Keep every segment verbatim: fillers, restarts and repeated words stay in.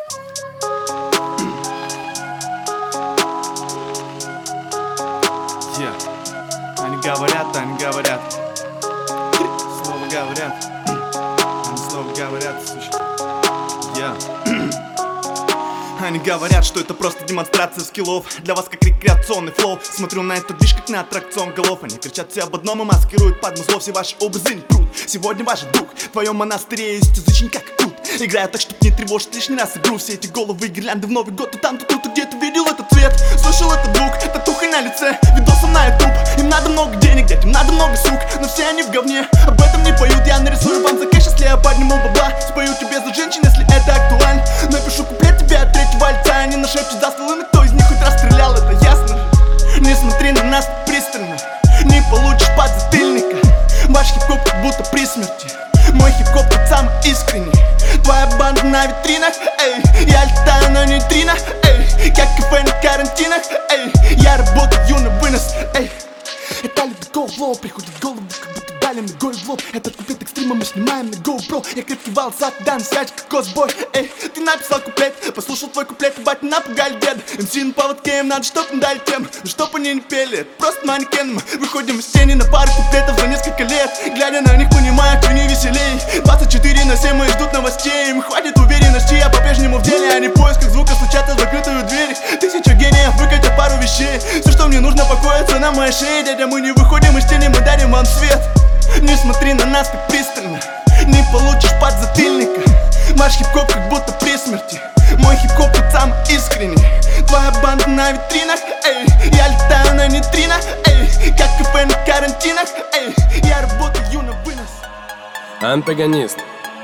Yeah. Они говорят, они говорят, снова говорят, они снова говорят, слушай. Yeah. Они говорят, что это просто демонстрация скиллов. Для вас как рекреационный флоу. Смотрю на этот движ как на аттракцион голов. Они кричат все об одном и маскируют под музло. Все ваши образы не прут. Сегодня ваш друг в твоем монастыре есть язычник как тут. Играю так, чтоб не тревожить лишний раз игру. Все эти головы и гирлянды в Новый год. То там, то тут, где-то видел этот цвет. Слышал этот звук, татухой на лице. Видосом на ютуб. Им надо много денег, детям надо много сук. Но все они в говне, об этом не поют. Я нарисую вам за кэш, если я подниму бабла. Спою тебе за женщин, если это актуально. Напишу куплет тебе от третьего альта. Они нашепчут за стволы, но кто из них хоть раз стрелял, это ясно. Не смотри на нас так пристально, не получишь подзатыльника. Ваш хип-хоп как будто при смерти. Мой хип-хоп тот самый искренний. Твоя банда на витринах, эй. Я летаю на нейтринах, эй. Как кафе на карантинах, эй. Я работаю на вынос, эй. Это легко в лоб, приходит в голову, как будто дали мне голь в лоб. Этот куплет экстрима мы снимаем на GoPro. Я крепкий волосат, да, на связь, как косбой, эй. Ты написал куплет, послушал твой куплет, и бать не напугали дед. эм си на поводке, им надо, чтоб им дали тем. Но чтоб они не пели, это просто манекен. Мы выходим из тени на пару куплетов за несколько лет. Глядя на них, понимаю, кто не веселей. Двадцать четыре на семь мы ждут новостей. Им хватит уверенности, я по-прежнему в деле. Они в поисках звука стучат в закрытую дверь. Тысяча гениев выкатят пару вещей. Все, что мне нужно, покоится на моей шее. Дядя, мы не выходим из тени, мы дарим вам свет. Не смотри на нас так пристально, не получишь подзатыльника. Ваш хип-хоп как будто при смерти. Мой хип-хоп тот самый искренний. Твоя банда на витринах, эй. Я летаю на нейтринах, эй. Как кафе на карантинах, эй. Я работаю на вынос. Антагонист.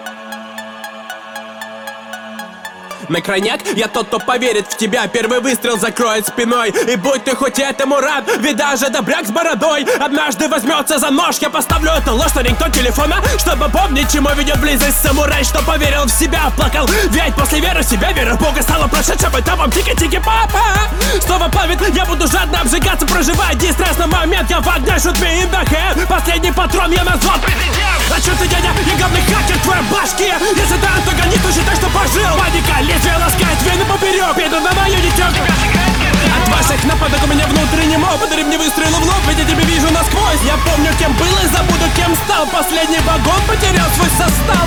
На крайняк, я тот, кто поверит в тебя. Первый выстрел закроет спиной. И будь ты хоть этому рад, ведь даже добряк с бородой однажды возьмется за нож. Я поставлю эту ложь на рингтон телефона, чтобы помнить, чему ведет близость самурай. Что поверил в себя, плакал. Ведь после веры в себя, вера в Бога стала прошедшим этапом. Тики-тики, папа снова плавит, я буду жадно обжигаться, проживая дистресс на момент. Я в огне, shoot me in the head. Последний патрон, я назвал президент. А чё ты, дядя, я главный хакер в твоей башке. Если ты антагонист, то считай, что пожил. Паника, лезвие ласкает вены поперек. Иду на мою дитё. От ваших нападок у меня внутренний моб. Подари мне выстрелы в лоб, ведь я тебя вижу насквозь. Я помню, кем был и забуду, кем стал. Последний вагон потерял свой состав.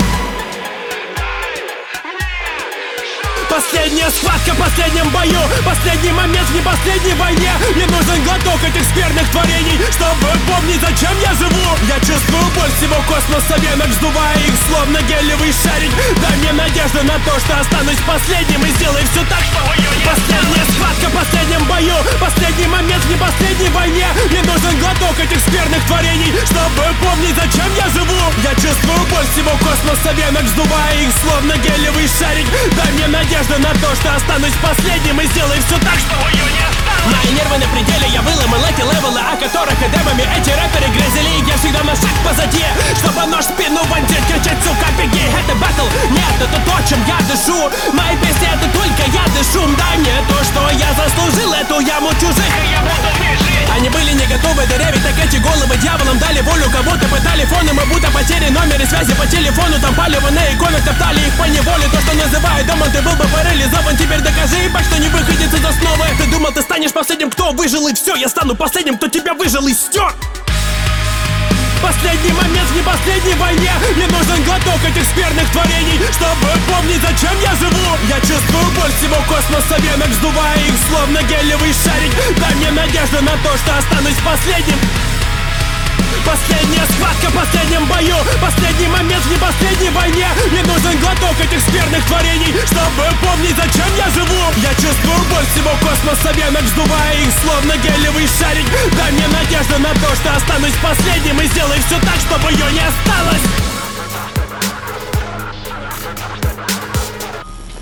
Последняя схватка в последнем бою. Последний момент в не последней войне. Мне нужен глоток этих скверных творений, чтобы помнить, зачем я живу. Я чувствую боль всего космоса венок, вздувая их словно гелевый шарик. Дай мне надежду на то, что останусь последним. И сделай все так, чтобы ее не Последняя схватка в последнем бою. Последний момент в не последней войне. Мне нужен глоток этих скверных творений, чтобы помнить, зачем я живу. Я чувствую боль всего космоса венок, вздувая их словно гелевый шарик. Дай мне надежду на то, что останусь последним. И сделай все так, чтобы ее не осталось. Мои нервы на пределе, я выломал эти левелы, о которых эдемами эти рэперы грезили. Я всегда на шаг позади, чтобы нож в спину вонзить. Кричать, сука, беги, это баттл. Нет, это то, чем я дышу. Мои песни, это только я дышу. Дай мне то, что я заслужил, эту яму чужих, и я буду жить. Они были не готовы дырявить, так эти головы дьяволом дали волю. Кого-то пытали фоном, и будто потери номеры связи по телефону. Там палево на иконах, топтали их по неволе. То, что называют домом, ты был бы парализован. Теперь докажи, ебать, что не выходит из основы. Ты думал, ты станешь последним, кто выжил, и все. Я стану последним, кто тебя выжил и стер. Последний момент в не последней войне. Мне нужен глоток этих скверных творений, чтобы помнить, зачем я живу. Я чувствую боль всего космоса венок, вздувая их словно гелевый шарик. Дай мне надежду на то, что останусь последним. Последняя схватка в последнем бою. Последний момент в не последней войне. Мне нужен глоток этих скверных творений, чтобы помнить, зачем я живу. Я чувствую боль всего космоса венок, вздувая их словно гелевый шарик. Дай мне надежду на то, что останусь последним. И сделай все так, чтобы ее не осталось.